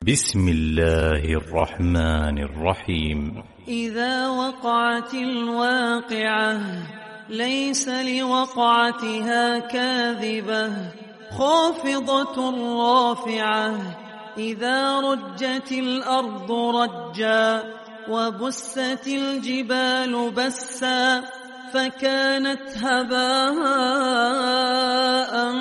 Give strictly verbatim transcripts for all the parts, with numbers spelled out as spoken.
بسم الله الرحمن الرحيم. إذا وقعت الواقعة ليس لوقعتها كاذبة خافضة رافعة إذا رجت الأرض رجا وبست الجبال بسا فكانت هباء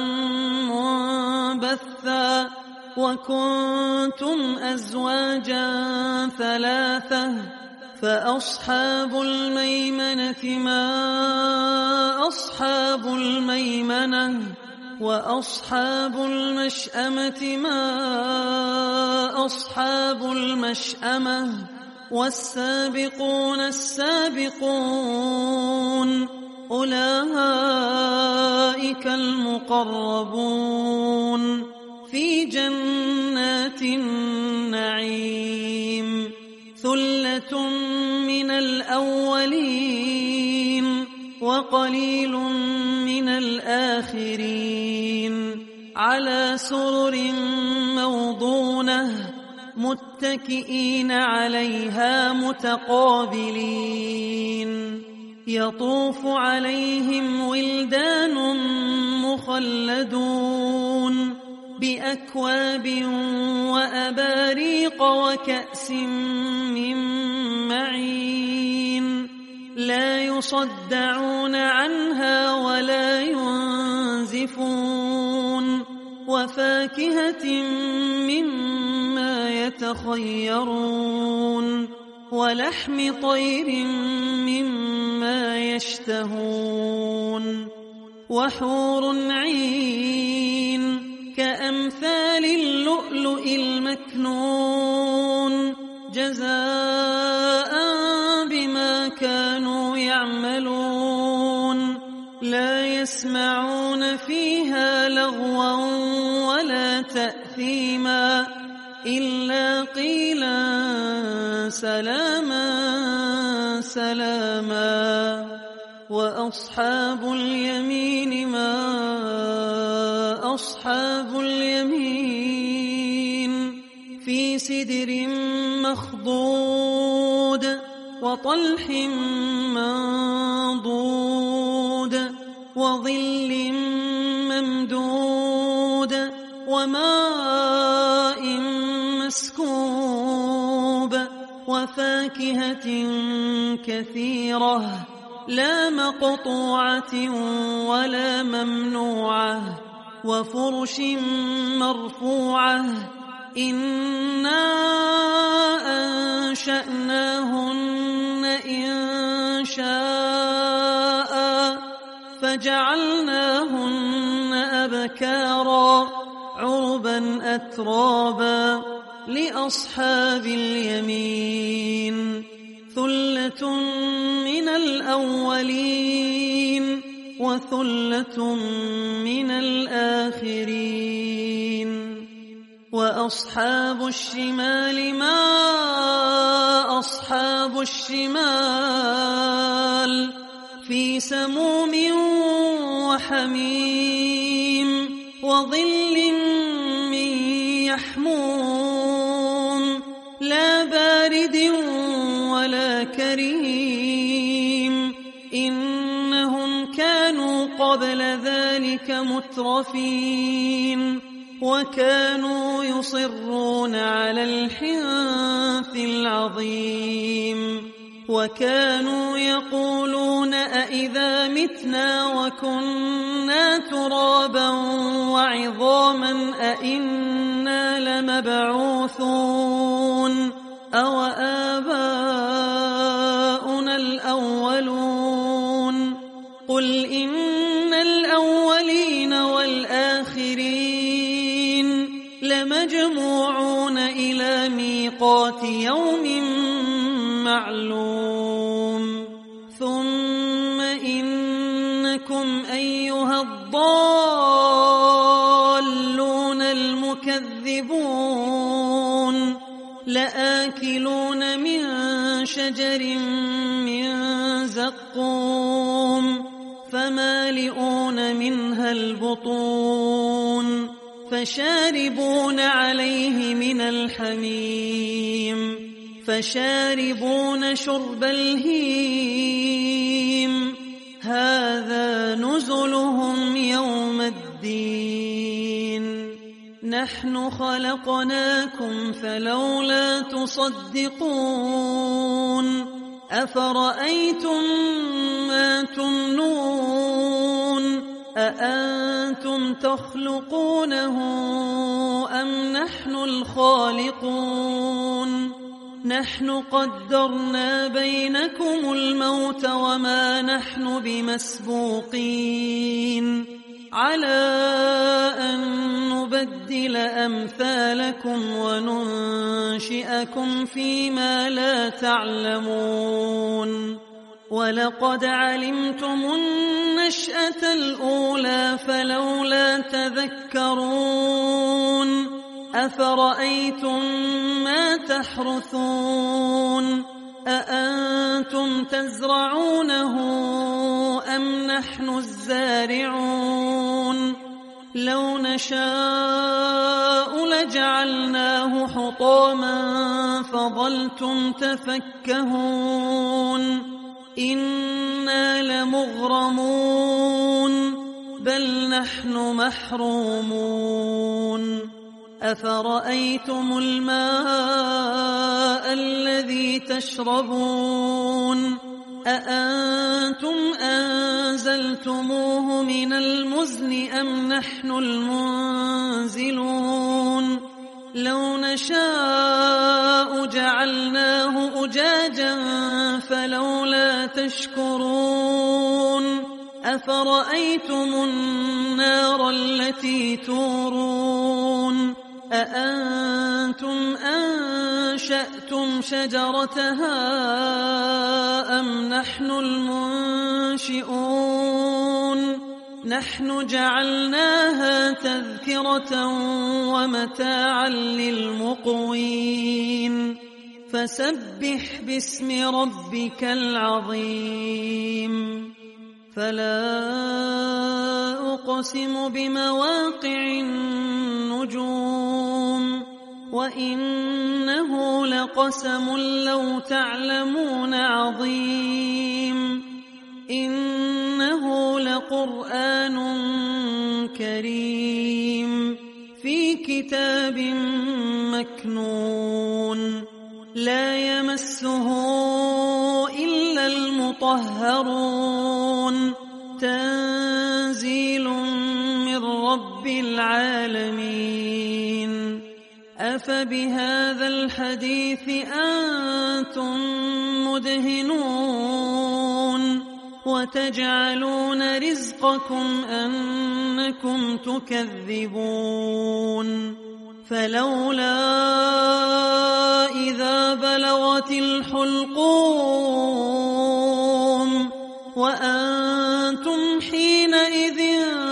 منبثا وكنتم أزواجا ثلاثة فأصحاب الميمنة ما أصحاب الميمنة وأصحاب المشأمة ما أصحاب المشأمة والسابقون السابقون أولئك المقربون في جنات النعيم ثلة من الأولين وقليل من الآخرين على سرر موضونة متكئين عليها متقابلين يطوف عليهم ولدان مخلدون بأكواب وأباريق وكأس من معين لا يصدعون عنها ولا ينزفون وفاكهة مما يتخيرون ولحم طير مما يشتهون وحور عين كأمثال اللؤلؤ المكنون جزاء بما كانوا يعملون لا يسمعون فيها لغوا ولا تأثيما إلا قيلا سلاما سلاما وأصحاب اليمين ما أصحاب اليمين في سدر مخضود وطلح منضود وظل ممدود وماء مسكوب وفاكهة كثيرة لا مقطوعة ولا ممنوعة وفرش مرفوعة إنا أنشأناهن إن شاء فجعلناهن أبكارا عربا أترابا لأصحاب اليمين ثلة من الأولين وثلة من الآخرين وأصحاب الشمال ما أصحاب الشمال في سموم وحميم وظل من يحموم لا بارد ولا كريم إنهم كانوا قبل ذلك مترفين وكانوا يصرون على الحنث العظيم وكانوا يقولون أئذا متنا وكنا ترابا وعظاما أئنا لمبعوثون أو آباؤنا الأولون قل إن الأولين والآخرين لمجموعون إلى ميقات يوم معلوم ثم إنكم أيها الضالون المكذبون لآكلون من شجر من زقوم فمالئون منها البطون فشاربون عليه من الحميم فشاربون شرب الهيم هذا نزلهم يوم الدين نحن خلقناكم فلولا تصدقون أفرأيتم ما تمنون أأنتم تخلقونه أم نحن الخالقون نحن قدرنا بينكم الموت وما نحن بمسبوقين على أن نبدل أمثالكم وننشئكم فيما لا تعلمون ولقد علمتم النشأة الأولى فلولا تذكرون أفرأيتم ما تحرثون أأنتم تزرعونه أم نحن الزارعون لو نشاء لجعلناه حطاما فظلتم تفكهون إنا لمغرمون بل نحن محرومون أفرأيتم الماء الذي تشربون أأنتم أنزلتموه من المزن أم نحن المنزلون لو نشاء جعلناه أجاجا فلولا تشكرون أفرأيتم النار التي تورون أأنتم أنشأتم شجرتها أم نحن المنشئون نحن جعلناها تذكرة ومتاعا للمقوين فسبح باسم ربك العظيم فلا أقسم بمواقع النجوم وإنه لقسم لو تعلمون عظيم إنه لقرآن كريم في كتاب مكنون لا يمسه إلا المطهرون تنزيل من رب العالمين أفبهذا الحديث أنتم مدهنون وتجعلون رزقكم أنكم تكذبون فلولا إذا بلغت الحلقوم وأنتم حينئذ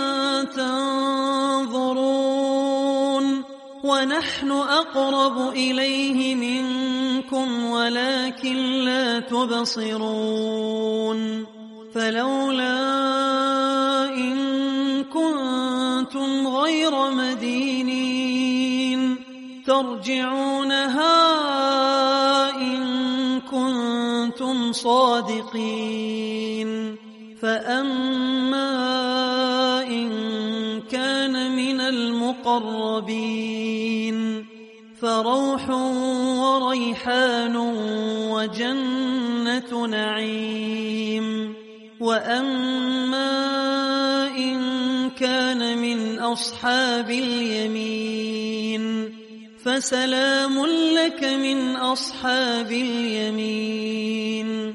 تنظرون ونحن أقرب إليه منكم ولكن لا تبصرون فلولا إن كنتم غير مدينين ترجعونها إن كنتم صادقين فأما إن كان من المقربين فروح وريحان وجنة نعيم وأما إن كان من أصحاب اليمين فسلام لك من أصحاب اليمين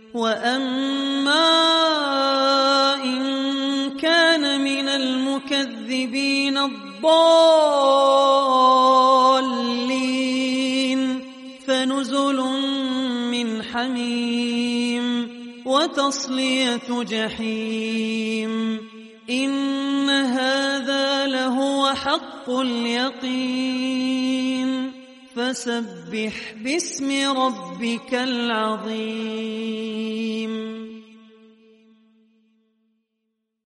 وأما إن كان من المكذبين الضالين فنزل من حميم وتصلية جحيم إن هذا لهو حق اليقين فسبح باسم ربك العظيم